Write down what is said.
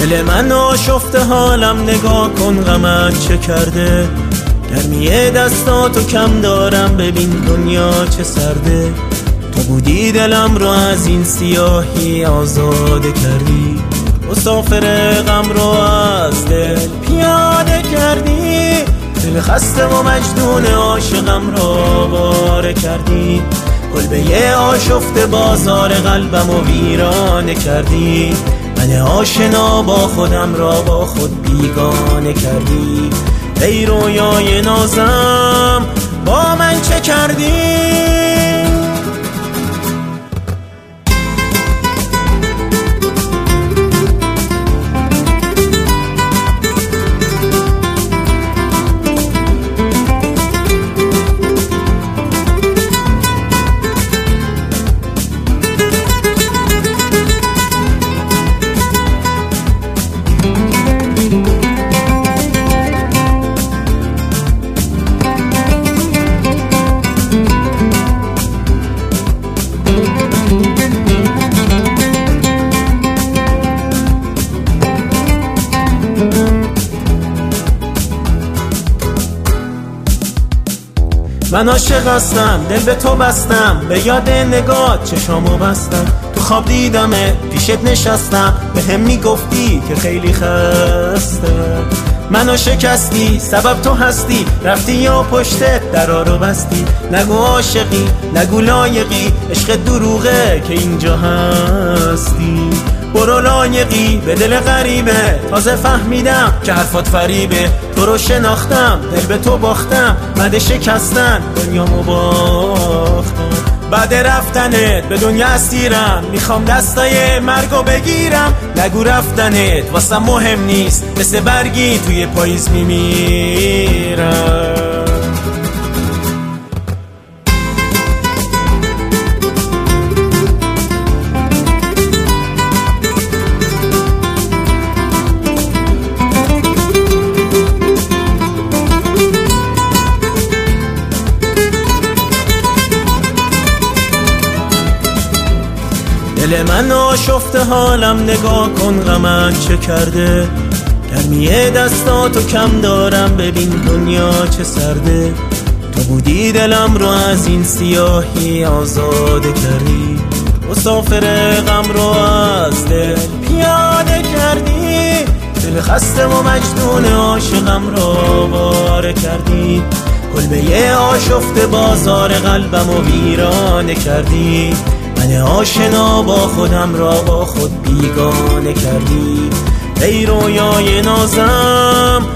دل من آشفته حالم نگاه کن غمت چه کرده. گرمی دستاتو کم دارم ببین دنیا چه سرده. تو بودی دلم رو از این سیاهی آزاده کردی. مسافر غم رو از دل پیاده کردی. دل خسته و مجنون عاشقم رو آواره کردی. کلبه آشفته بازار قلبم و ویرانه کردی. من آشنا با خودم را با خود بیگانه کردی. ای رویای نازم با من چه کردی؟ من عاشق هستم، دل به تو بستم، به یاد نگات چشامو بستم. تو خواب دیدمه پیشت نشستم، به هم میگفتی که خیلی خسته. منو شکستی سبب تو هستی، رفتی یا پشتت درا رو بستی. نگو عاشقی نگو لایقی، عشق دروغه که اینجا هستی. برو لایقی به دل غریبه، تازه فهمیدم که حرفات فریبه. تو رو شناختم دل به تو باختم، مده شکستن دنیامو باختم. بعد رفتنت به دنیا اسیرم، میخوام دستای مرگو بگیرم. نگو رفتنت واسم مهم نیست، مثل برگی توی پاییز میمیرم. دل من آشفته حالم نگاه کن غمت چه کرده. گرمی دستاتو کم دارم ببین دنیا چه سرده. تو بودی دلم رو از این سیاهی آزاده کردی. مسافر غم رو از دل پیاده کردی. دل خسته و مجنون عاشقم رو آواره کردی. کلبه آشفته بازار قلبم و ویرانه کردی. من آشنا با خودم را با خود بیگانه کردی. ای رویای نازم